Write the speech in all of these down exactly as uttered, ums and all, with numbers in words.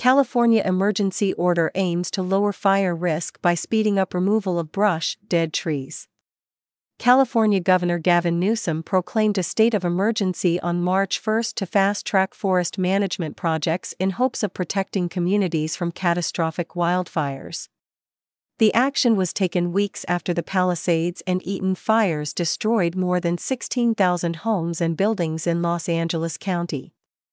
California emergency order aims to lower fire risk by speeding up removal of brush, dead trees. California Governor Gavin Newsom proclaimed a state of emergency on March first to fast-track forest management projects in hopes of protecting communities from catastrophic wildfires. The action was taken weeks after the Palisades and Eaton fires destroyed more than sixteen thousand homes and buildings in Los Angeles County.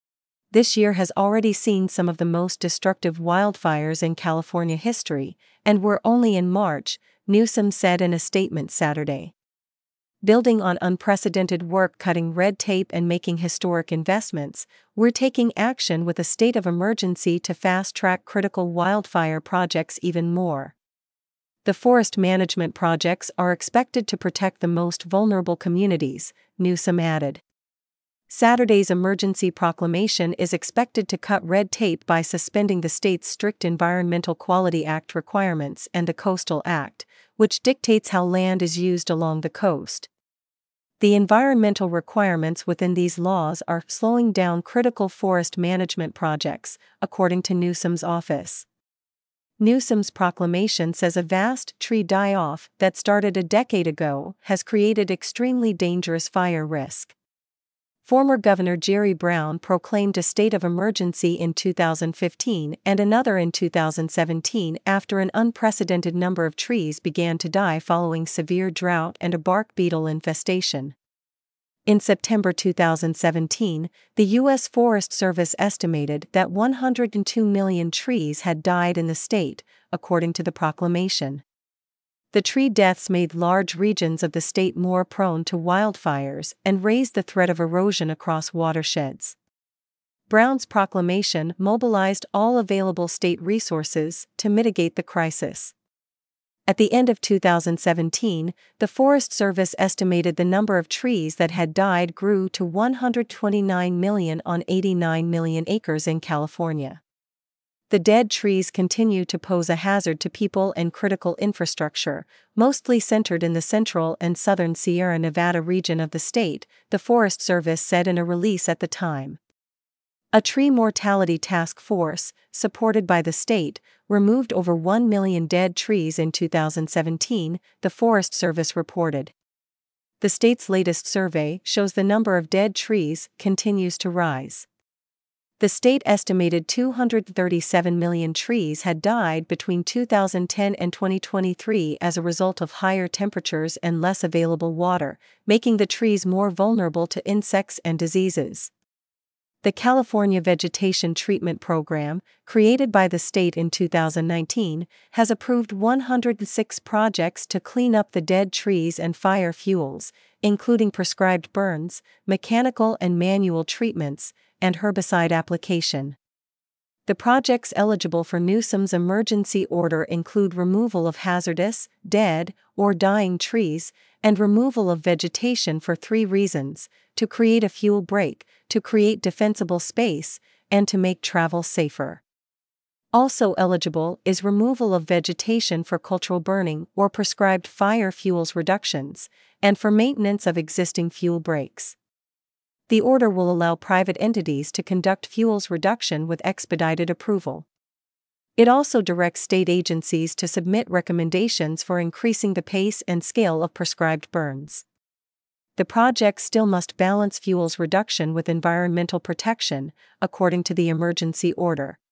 This year has already seen some of the most destructive wildfires in California history, and we're only in March, Newsom said in a statement Saturday. Building on unprecedented work cutting red tape and making historic investments, we're taking action with a state of emergency to fast-track critical wildfire projects even more. The forest management projects are expected to protect the most vulnerable communities, Newsom added. Saturday's emergency proclamation is expected to cut red tape by suspending the state's strict Environmental Quality Act requirements and the Coastal Act, which dictates how land is used along the coast. The environmental requirements within these laws are slowing down critical forest management projects, according to Newsom's office. Newsom's proclamation says a vast tree die-off that started a decade ago has created extremely dangerous fire risk. Former Governor Jerry Brown proclaimed a state of emergency in two thousand fifteen and another in two thousand seventeen after an unprecedented number of trees began to die following severe drought and a bark beetle infestation. In September two thousand seventeen, the U S Forest Service estimated that one hundred two million trees had died in the state, according to the proclamation. The tree deaths made large regions of the state more prone to wildfires and raised the threat of erosion across watersheds. Brown's proclamation mobilized all available state resources to mitigate the crisis. At the end of two thousand seventeen, the Forest Service estimated the number of trees that had died grew to one hundred twenty-nine million on eighty-nine million acres in California. The dead trees continue to pose a hazard to people and critical infrastructure, mostly centered in the central and southern Sierra Nevada region of the state, the Forest Service said in a release at the time. A tree mortality task force, supported by the state, removed over one million dead trees in two thousand seventeen, the Forest Service reported. The state's latest survey shows the number of dead trees continues to rise. The state estimated two hundred thirty-seven million trees had died between two thousand ten and twenty twenty-three as a result of higher temperatures and less available water, making the trees more vulnerable to insects and diseases. The California Vegetation Treatment Program, created by the state in two thousand nineteen, has approved one hundred six projects to clean up the dead trees and fire fuels, including prescribed burns, mechanical and manual treatments, and herbicide application. The projects eligible for Newsom's emergency order include removal of hazardous, dead, or dying trees, and removal of vegetation for three reasons: to create a fuel break, to create defensible space, and to make travel safer. Also eligible is removal of vegetation for cultural burning or prescribed fire fuels reductions, and for maintenance of existing fuel breaks. The order will allow private entities to conduct fuels reduction with expedited approval. It also directs state agencies to submit recommendations for increasing the pace and scale of prescribed burns. The project still must balance fuels reduction with environmental protection, according to the emergency order.